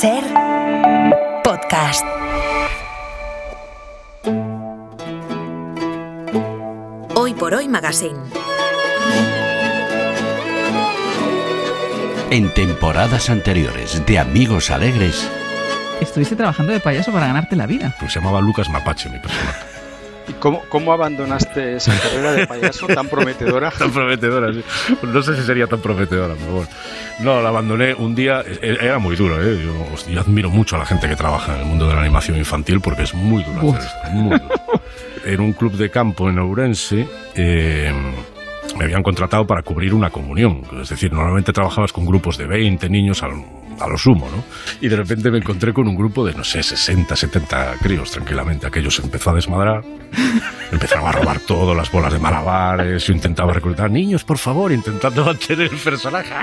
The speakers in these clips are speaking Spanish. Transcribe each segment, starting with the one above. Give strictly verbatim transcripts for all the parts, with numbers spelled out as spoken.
Ser podcast. Hoy por Hoy Magazine. En temporadas anteriores de Amigos Alegres. Estuviste trabajando de payaso para ganarte la vida. Pues se llamaba Lucas Mapache, mi personaje. ¿Y cómo, cómo abandonaste esa carrera de payaso tan prometedora? Tan prometedora, sí. No sé si sería tan prometedora, pero bueno. No, la abandoné un día. Era muy duro, ¿eh? Yo, hostia, yo admiro mucho a la gente que trabaja en el mundo de la animación infantil porque es muy duro hacer esto, muy duro. En un club de campo en Ourense eh, me habían contratado para cubrir una comunión. Es decir, normalmente trabajabas con grupos de veinte niños al a lo sumo, ¿no? Y de repente me encontré con un grupo de, no sé, sesenta, setenta críos, tranquilamente. Aquello se empezó a desmadrar, empezaron a robar todo, las bolas de malabares, yo intentaba reclutar niños, por favor, intentando mantener el personaje.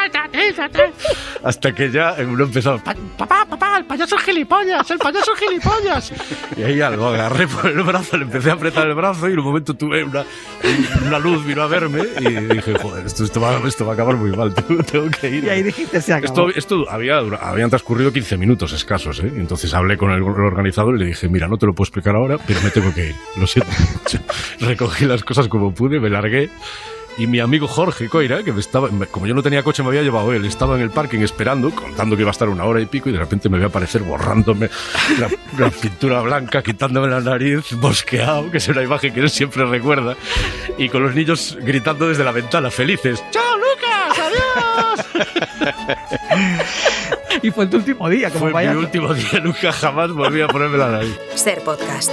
Hasta que ya uno empezó, papá, papá, el payaso es gilipollas, el payaso es gilipollas. Y ahí ya lo agarré por el brazo, le empecé a apretar el brazo y en un momento tuve una, una luz, vino a verme y dije, joder, esto, esto, va, esto va a acabar muy mal, tengo que ir. Y ahí dijiste, se acabó. Esto, esto había, habían transcurrido quince minutos escasos, ¿eh? Entonces hablé con el organizador y le dije, mira, no te lo puedo explicar ahora, pero me tengo que ir, lo siento mucho. Recogí las cosas como pude, me largué. Y mi amigo Jorge Coira, que me estaba, como yo no tenía coche, me había llevado él, estaba en el parking esperando, contando que iba a estar una hora y pico, y de repente me voy a aparecer borrándome la, la pintura blanca, quitándome la nariz, bosqueado, que es una imagen que él siempre recuerda, y con los niños gritando desde la ventana, felices. ¡Chao, Lucas! ¡Adiós! Y fue tu último día como Fue payaso. mi último día, nunca jamás volví a ponerme la nariz. Ser podcast.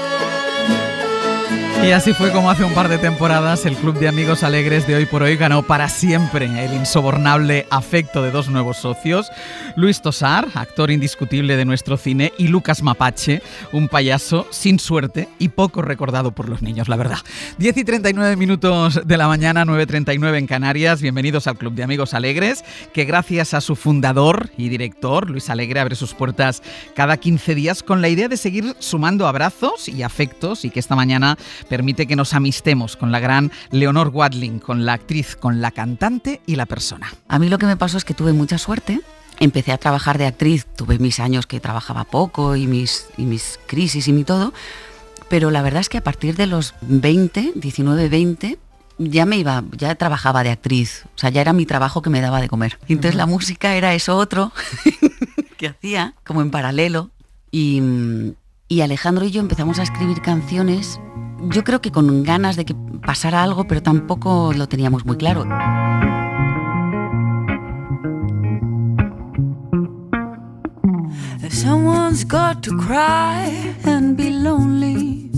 Y así fue como hace un par de temporadas el Club de Amigos Alegres de Hoy por Hoy ganó para siempre el insobornable afecto de dos nuevos socios, Luis Tosar, actor indiscutible de nuestro cine, y Lucas Mapache, un payaso sin suerte y poco recordado por los niños, la verdad. diez y treinta y nueve minutos de la mañana, nueve y treinta y nueve en Canarias. Bienvenidos al Club de Amigos Alegres, que gracias a su fundador y director, Luis Alegre, abre sus puertas cada quince días con la idea de seguir sumando abrazos y afectos, y que esta mañana permite que nos amistemos con la gran Leonor Watling, con la actriz, con la cantante y la persona. A mí lo que me pasó es que tuve mucha suerte. Empecé a trabajar de actriz, tuve mis años que trabajaba poco y mis, y mis crisis y mi todo, pero la verdad es que a partir de los veinte, diecinueve, veinte, ya me iba, ya trabajaba de actriz, o sea, ya era mi trabajo que me daba de comer. Y entonces uh-huh. La música era eso otro que hacía, como en paralelo, y, y Alejandro y yo empezamos a escribir canciones. Yo creo que con ganas de que pasara algo, pero tampoco lo teníamos muy claro. Someone's got to cry and be lonely.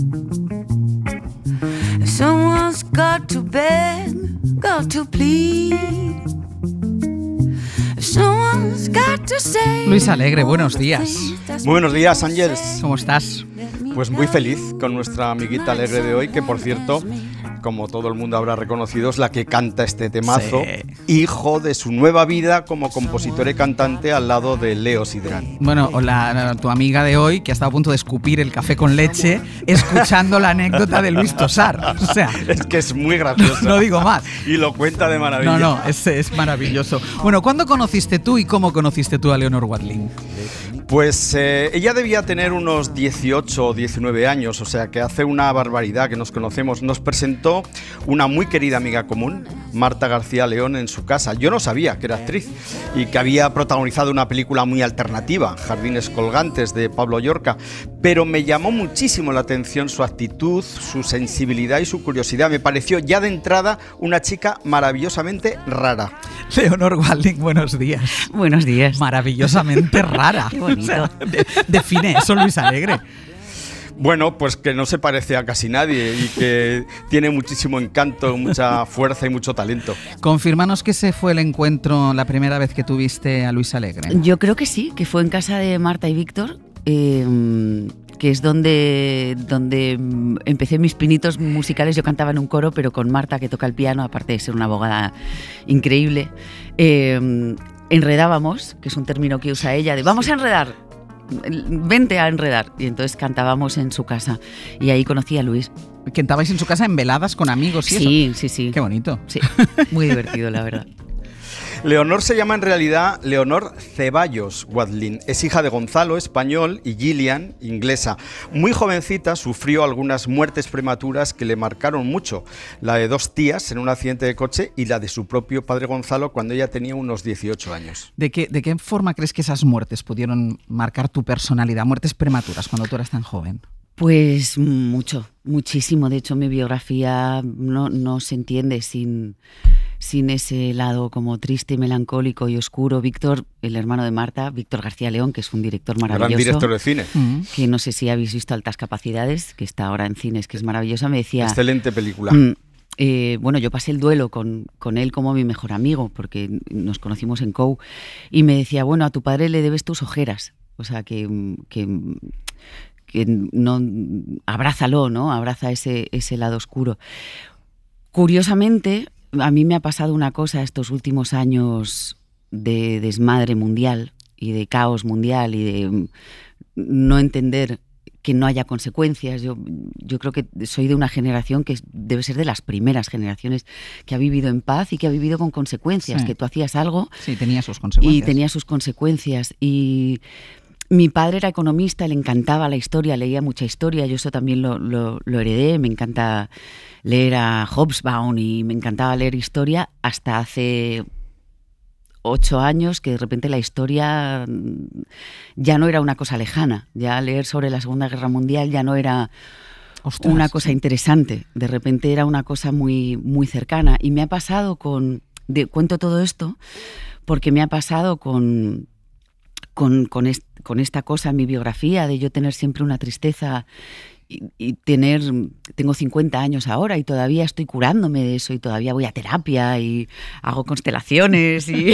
Someone's got to beg, got to plead. Someone's got to say. Luis Alegre, buenos días. Muy buenos días, Ángeles. ¿Cómo estás? Pues muy feliz con nuestra amiguita Alegre de hoy, que por cierto, como todo el mundo habrá reconocido, es la que canta este temazo, sí. Hijo de su nueva vida como compositor y cantante al lado de Leo Sidran. Bueno, o la, tu amiga de hoy, que ha estado a punto de escupir el café con leche escuchando la anécdota de Luis Tosar. O sea, es que es muy gracioso. No, no digo más. Y lo cuenta de maravilla. No, no, es, es maravilloso. Bueno, ¿cuándo conociste tú y cómo conociste tú a Leonor Watling? Pues eh, ella debía tener unos dieciocho o diecinueve años, o sea que hace una barbaridad que nos conocemos. Nos presentó una muy querida amiga común, Marta García León, en su casa. Yo no sabía que era actriz y que había protagonizado una película muy alternativa, Jardines Colgantes, de Pablo Llorca, pero me llamó muchísimo la atención su actitud, su sensibilidad y su curiosidad. Me pareció ya de entrada una chica maravillosamente rara. Leonor Watling, buenos días. Buenos días. Maravillosamente rara. Qué bonito. O sea, de, define eso, Luis Alegre. Bueno, pues que no se parece a casi nadie y que tiene muchísimo encanto, mucha fuerza y mucho talento. Confírmanos que ese fue el encuentro, la primera vez que tuviste a Luis Alegre. Yo creo que sí, que fue en casa de Marta y Víctor, eh, que es donde, donde empecé mis pinitos musicales. Yo cantaba en un coro, pero con Marta, que toca el piano, aparte de ser una abogada increíble. Eh, enredábamos, que es un término que usa ella, de vamos a enredar. Vente a enredar. Y entonces cantábamos en su casa. Y ahí conocí a Luis. ¿Cantabais en su casa en veladas con amigos y sí, eso? Sí, sí, sí. Qué bonito. Sí, muy divertido, la verdad. Leonor se llama en realidad Leonor Ceballos Wadlin. Es hija de Gonzalo, español, y Gillian, inglesa. Muy jovencita sufrió algunas muertes prematuras que le marcaron mucho. La de dos tías en un accidente de coche y la de su propio padre Gonzalo cuando ella tenía unos dieciocho años. ¿De qué, de qué forma crees que esas muertes pudieron marcar tu personalidad? Muertes prematuras cuando tú eras tan joven. Pues mucho, muchísimo. De hecho, mi biografía no, no se entiende sin, sin ese lado como triste, melancólico y oscuro. Víctor, el hermano de Marta, Víctor García León, que es un director maravilloso. Gran director de cine. Mm. Que no sé si habéis visto Altas Capacidades, que está ahora en cines, que es maravillosa. Me decía... Excelente película. Mm, eh, bueno, yo pasé el duelo con, con él como mi mejor amigo, porque nos conocimos en C O U, y me decía, bueno, a tu padre le debes tus ojeras. O sea, que... que que no, abrázalo, ¿no? Abraza ese, ese lado oscuro. Curiosamente, a mí me ha pasado una cosa estos últimos años de desmadre mundial y de caos mundial y de no entender que no haya consecuencias. Yo, yo creo que soy de una generación que debe ser de las primeras generaciones que ha vivido en paz y que ha vivido con consecuencias, sí. Que tú hacías algo... Sí, tenía sus consecuencias. Y tenía sus consecuencias. Y... mi padre era economista, le encantaba la historia, leía mucha historia, yo eso también lo, lo, lo heredé, me encanta leer a Hobsbawm y me encantaba leer historia hasta hace ocho años que de repente la historia ya no era una cosa lejana, ya leer sobre la Segunda Guerra Mundial ya no era Ostras, una cosa sí. interesante, de repente era una cosa muy, muy cercana. Y me ha pasado con, de, cuento todo esto porque me ha pasado con... Con, con, est, con esta cosa en mi biografía de yo tener siempre una tristeza y, y tener, tengo cincuenta años ahora y todavía estoy curándome de eso y todavía voy a terapia y hago constelaciones y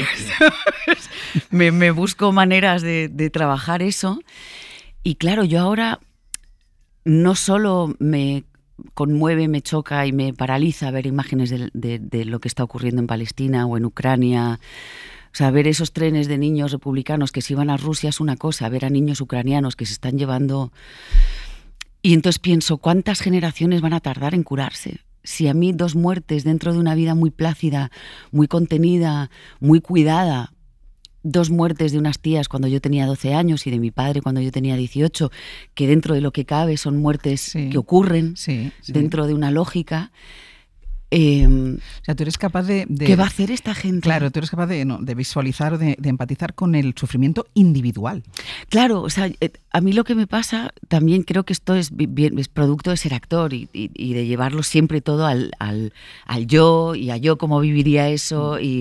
me, me busco maneras de, de trabajar eso. Y claro, yo ahora no solo me conmueve, me choca y me paraliza ver imágenes de, de, de lo que está ocurriendo en Palestina o en Ucrania. O sea, ver esos trenes de niños republicanos que se iban a Rusia es una cosa, ver a niños ucranianos que se están llevando... Y entonces pienso, ¿cuántas generaciones van a tardar en curarse? Si a mí dos muertes dentro de una vida muy plácida, muy contenida, muy cuidada, dos muertes de unas tías cuando yo tenía doce años y de mi padre cuando yo tenía dieciocho, que dentro de lo que cabe son muertes sí, que ocurren sí, sí. dentro de una lógica... Eh, o sea, tú eres capaz de, de... ¿Qué va a hacer esta gente? Claro, tú eres capaz de, no, de visualizar, de, de empatizar con el sufrimiento individual. Claro, o sea, eh, a mí lo que me pasa, también creo que esto es, bien, es producto de ser actor y, y, y de llevarlo siempre todo al, al, al yo y a yo cómo viviría eso y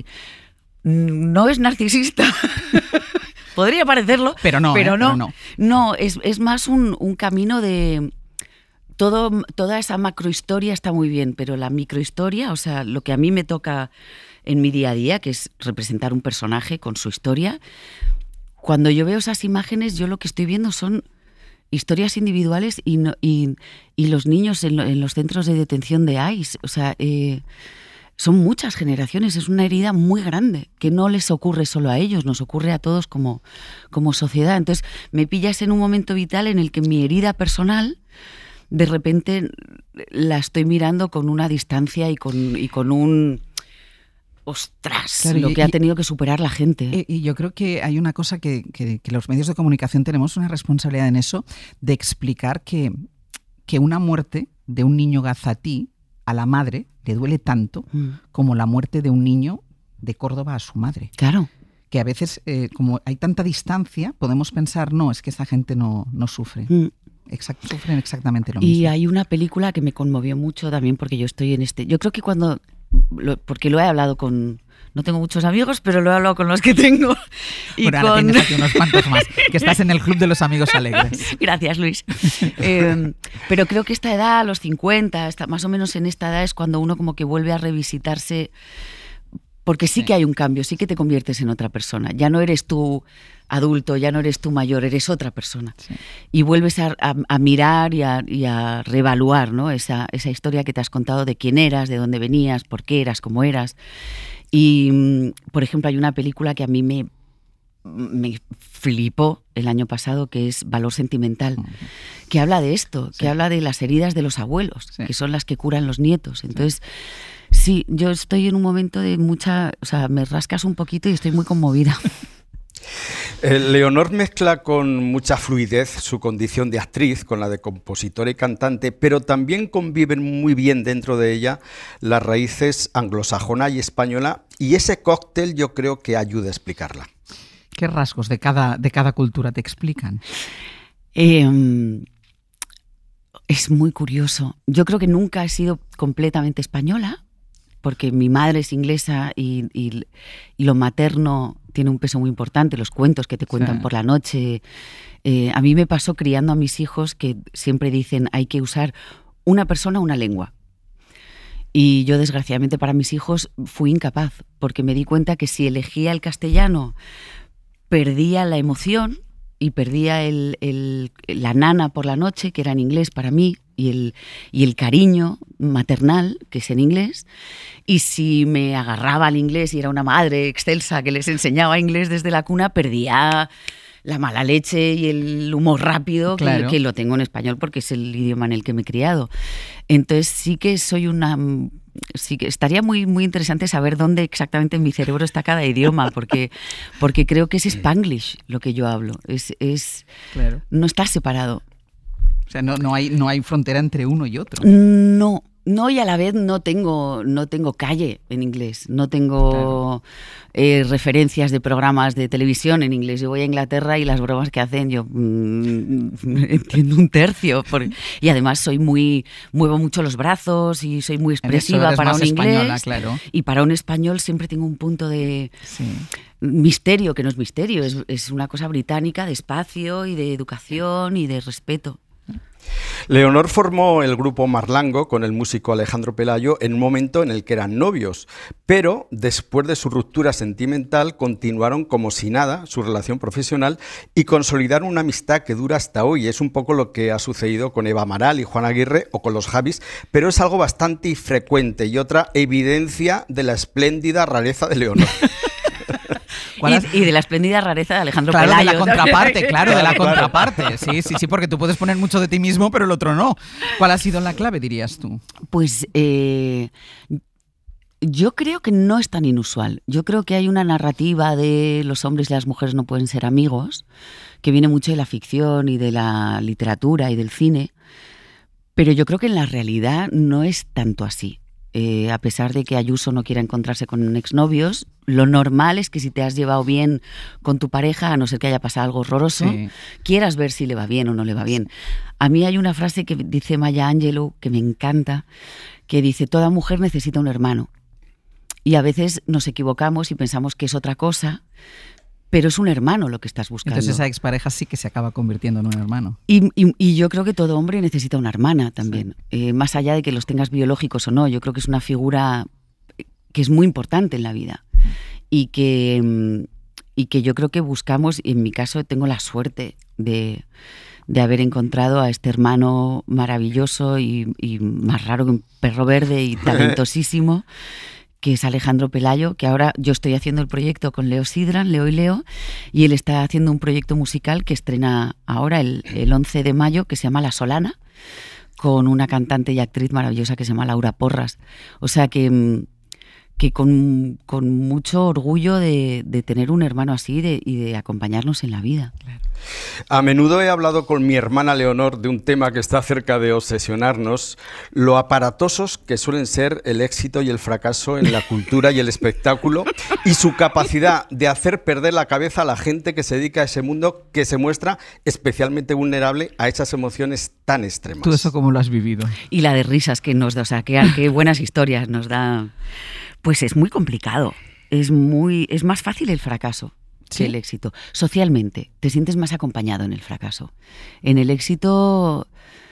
no es narcisista. Podría parecerlo, pero no. Pero eh, no, pero no. no es, es más un, un camino de... Todo, toda esa macrohistoria está muy bien, pero la microhistoria, o sea, lo que a mí me toca en mi día a día, que es representar un personaje con su historia, cuando yo veo esas imágenes, yo lo que estoy viendo son historias individuales y, no, y, y los niños en, lo, en los centros de detención de I C E. O sea, eh, son muchas generaciones, es una herida muy grande, que no les ocurre solo a ellos, nos ocurre a todos como, como sociedad. Entonces, me pillas en un momento vital en el que mi herida personal... de repente la estoy mirando con una distancia y con, y con un... ¡Ostras! Claro, lo que y, ha tenido que superar la gente. Y, y yo creo que hay una cosa que, que, que los medios de comunicación tenemos una responsabilidad en eso, de explicar que, que una muerte de un niño gazatí a la madre le duele tanto mm. como la muerte de un niño de Córdoba a su madre. Claro. Que a veces, eh, como hay tanta distancia, podemos pensar, no, es que esa gente no, no sufre. Mm. Exacto, sufren exactamente lo mismo. Y hay una película que me conmovió mucho también porque yo estoy en este... Yo creo que cuando... Lo, porque lo he hablado con... No tengo muchos amigos, pero lo he hablado con los que tengo. Y bueno, con... ahora tienes aquí unos cuantos más, que estás en el club de los amigos alegres. Gracias, Luis. eh, pero creo que esta edad, a los cincuenta, esta, más o menos en esta edad, es cuando uno como que vuelve a revisitarse... Porque sí, sí que hay un cambio, sí que te conviertes en otra persona. Ya no eres tú adulto, ya no eres tú mayor, eres otra persona. Sí. Y vuelves a, a, a mirar y a, y a reevaluar, ¿no? esa, esa historia que te has contado de quién eras, de dónde venías, por qué eras, cómo eras. Y, por ejemplo, hay una película que a mí me, me flipó el año pasado, que es Valor Sentimental, uh-huh. que habla de esto, sí. que habla de las heridas de los abuelos, sí. que son las que curan los nietos. Entonces... Sí. Sí, yo estoy en un momento de mucha... O sea, me rascas un poquito y estoy muy conmovida. Eh, Leonor mezcla con mucha fluidez su condición de actriz con la de compositora y cantante, pero también conviven muy bien dentro de ella las raíces anglosajona y española, y ese cóctel yo creo que ayuda a explicarla. ¿Qué rasgos de cada, de cada cultura te explican? Eh, es muy curioso. Yo creo que nunca he sido completamente española, porque mi madre es inglesa y, y, y lo materno tiene un peso muy importante, los cuentos que te cuentan sí. por la noche. Eh, a mí me pasó criando a mis hijos que siempre dicen hay que usar una persona, una lengua. Y yo, desgraciadamente para mis hijos, fui incapaz, porque me di cuenta que si elegía el castellano, perdía la emoción y perdía el, el, la nana por la noche, que era en inglés para mí, y el, y el cariño maternal, que es en inglés. Y si me agarraba al inglés y era una madre excelsa que les enseñaba inglés desde la cuna, perdía la mala leche y el humor rápido, claro. que, que lo tengo en español porque es el idioma en el que me he criado. Entonces sí que soy una... Sí que estaría muy, muy interesante saber dónde exactamente en mi cerebro está cada idioma, porque, porque creo que es Spanglish lo que yo hablo. Es, es, claro. No está separado. O sea, no, no, hay, no hay frontera entre uno y otro. No, no, y a la vez no tengo, no tengo calle en inglés, no tengo claro. eh, referencias de programas de televisión en inglés. Yo voy a Inglaterra y las bromas que hacen yo mmm, entiendo un tercio. Por, y además soy muy, muevo mucho los brazos y soy muy expresiva para un inglés. Claro. Y para un español siempre tengo un punto de... Sí. Misterio, que no es misterio, es, es una cosa británica de espacio y de educación y de respeto. Leonor formó el grupo Marlango con el músico Alejandro Pelayo en un momento en el que eran novios, pero después de su ruptura sentimental continuaron como si nada su relación profesional y consolidaron una amistad que dura hasta hoy. Es un poco lo que ha sucedido con Eva Amaral y Juan Aguirre o con los Javis, pero es algo bastante infrecuente y otra evidencia de la espléndida rareza de Leonor. Y, y de la espléndida rareza de Alejandro claro, Pelayo. De la contraparte, claro, de la contraparte. Sí, sí, sí, porque tú puedes poner mucho de ti mismo, pero el otro no. ¿Cuál ha sido la clave, dirías tú? Pues eh, yo creo que no es tan inusual. Yo creo que hay una narrativa de los hombres y las mujeres no pueden ser amigos, que viene mucho de la ficción y de la literatura y del cine, pero yo creo que en la realidad no es tanto así. Eh, a pesar de que Ayuso no quiera encontrarse con exnovios, lo normal es que si te has llevado bien con tu pareja, a no ser que haya pasado algo horroroso, sí. quieras ver si le va bien o no le va bien. A mí hay una frase que dice Maya Angelou, que me encanta, que dice, toda mujer necesita un hermano. Y a veces nos equivocamos y pensamos que es otra cosa, pero es un hermano lo que estás buscando. Entonces esa expareja sí que se acaba convirtiendo en un hermano. Y, y, y yo creo que todo hombre necesita una hermana también, sí. eh, más allá de que los tengas biológicos o no. Yo creo que es una figura que es muy importante en la vida y que, y que yo creo que buscamos, y en mi caso tengo la suerte de, de haber encontrado a este hermano maravilloso y, y más raro que un perro verde y talentosísimo, que es Alejandro Pelayo, que ahora yo estoy haciendo el proyecto con Leo Sidran, Leo y Leo, y él está haciendo un proyecto musical que estrena ahora el, el once de mayo, que se llama La Solana, con una cantante y actriz maravillosa que se llama Laura Porras. O sea que, que con, con mucho orgullo de, de tener un hermano así de, y de acompañarnos en la vida. Claro. A menudo he hablado con mi hermana Leonor de un tema que está cerca de obsesionarnos, lo aparatosos que suelen ser el éxito y el fracaso en la cultura y el espectáculo, y su capacidad de hacer perder la cabeza a la gente que se dedica a ese mundo, que se muestra especialmente vulnerable a esas emociones tan extremas. ¿Tú eso cómo lo has vivido? Y la de risas que nos da, o sea, qué, qué buenas historias nos da. Pues es muy complicado, es, muy, es más fácil el fracaso. ¿Sí? Que el éxito. Socialmente, te sientes más acompañado en el fracaso. En el éxito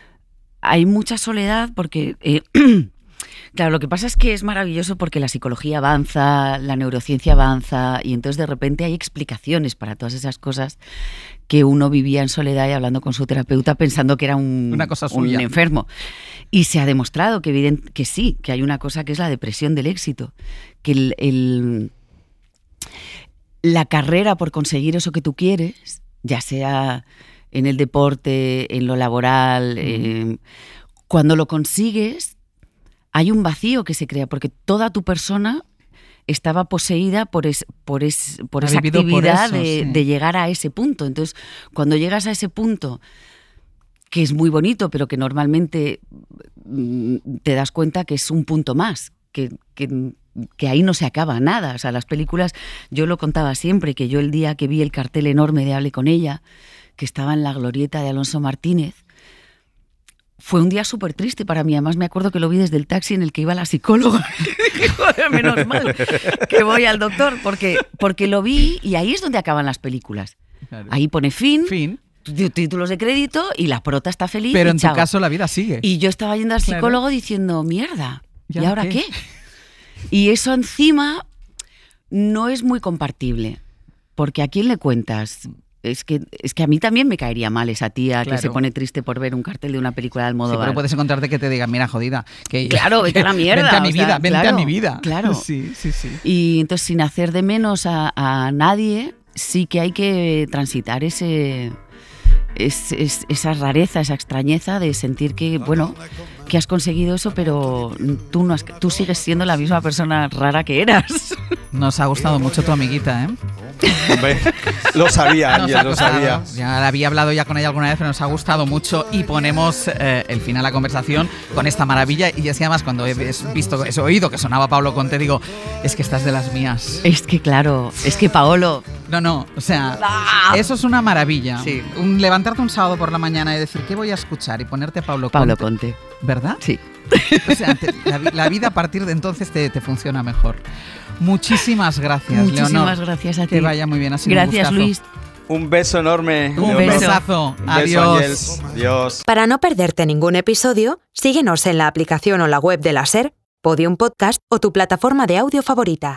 hay mucha soledad porque... Eh, claro, lo que pasa es que es maravilloso porque la psicología avanza, la neurociencia avanza y entonces de repente hay explicaciones para todas esas cosas que uno vivía en soledad y hablando con su terapeuta pensando que era un, una cosa suya. un enfermo. Y se ha demostrado que, evident, que sí, que hay una cosa que es la depresión del éxito, que el... el la carrera por conseguir eso que tú quieres, ya sea en el deporte, en lo laboral, eh, cuando lo consigues, hay un vacío que se crea, porque toda tu persona estaba poseída por, es, por, es, por esa actividad por eso, de, sí. de llegar a ese punto. Entonces, cuando llegas a ese punto, que es muy bonito, pero que normalmente te das cuenta que es un punto más, que, que, que ahí no se acaba nada. O sea, las películas, yo lo contaba siempre, que yo el día que vi el cartel enorme de Hable con ella, que estaba en la glorieta de Alonso Martínez, fue un día súper triste para mí. Además me acuerdo que lo vi desde el taxi en el que iba la psicóloga. Y dije, joder, menos mal que voy al doctor, porque, porque lo vi y ahí es donde acaban las películas. Claro. Ahí pone fin, fin, títulos de crédito y la prota está feliz. Pero en chao. Tu caso la vida sigue. Y yo estaba yendo al psicólogo claro. diciendo, mierda, ¿y ahora qué? qué? Y eso encima no es muy compartible, porque ¿a quién le cuentas? Es que, es que a mí también me caería mal esa tía claro. que se pone triste por ver un cartel de una película de Almodóvar. Sí, pero puedes encontrarte que te digan, mira, jodida. Que, claro, vete a la mierda. Vente a mi vida, sea, vente claro, a mi vida. Claro. Sí, sí, sí. Y entonces, sin hacer de menos a, a nadie, sí que hay que transitar ese... Es, es, esa rareza, esa extrañeza de sentir que, bueno, que has conseguido eso, pero tú, no has, tú sigues siendo la misma persona rara que eras. Nos ha gustado mucho tu amiguita, ¿eh? Hombre, lo sabía, Ángel, lo sabía. Ya había hablado ya con ella alguna vez, pero nos ha gustado mucho y ponemos eh, el fin a la conversación con esta maravilla. Y es que además cuando he visto, he oído que sonaba Paolo Conte, digo, es que estás de las mías. Es que claro, es que Paolo... No, no, o sea, ¡ah! Eso es una maravilla. Sí. Un, levantarte un sábado por la mañana y decir, ¿qué voy a escuchar? Y ponerte a Paolo Conte. Paolo Conte. ¿Verdad? Sí. O sea, te, la, la vida a partir de entonces te, te funciona mejor. Muchísimas gracias, Muchísimas Leonor. gracias a ti. Que vaya muy bien, ha sido Gracias, un Luis. Un beso enorme. Un Leonor. besazo. Un Adiós. beso, Adiós. Para no perderte ningún episodio, síguenos en la aplicación o la web de la SER, Podium Podcast o tu plataforma de audio favorita.